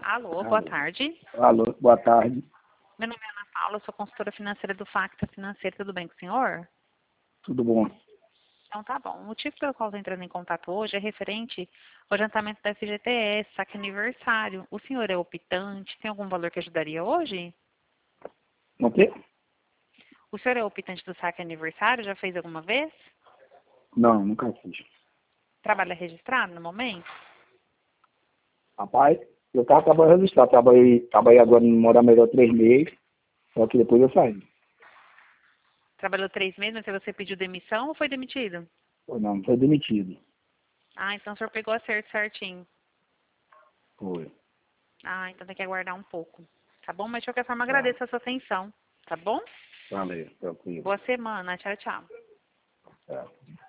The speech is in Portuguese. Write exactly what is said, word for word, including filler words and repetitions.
Alô, boa Alô. tarde. Alô, boa tarde. Meu nome é Ana Paula, sou consultora financeira do Facta Financeira. Tudo bem com o senhor? Tudo bom? Então tá bom. O motivo pelo qual estou entrando em contato hoje é referente ao adiantamento da F G T S, saque aniversário. O senhor é optante? Tem algum valor que ajudaria hoje? O quê? O senhor é optante do saque aniversário? Já fez alguma vez? Não, nunca fiz. Trabalha registrado no momento? Rapaz, eu tava trabalhando registrado. Trabalhei, trabalhei agora no Morar Melhor três meses, só que depois eu saí. Trabalhou três meses, mas você pediu demissão ou foi demitido? Foi não, foi demitido. Ah, então o senhor pegou acerto certinho. Foi. Ah, então tem que aguardar um pouco. Tá bom? Mas de qualquer forma, Tá. agradeço a sua atenção. Tá bom? Valeu, tranquilo. Boa semana. Tchau, tchau. Tá.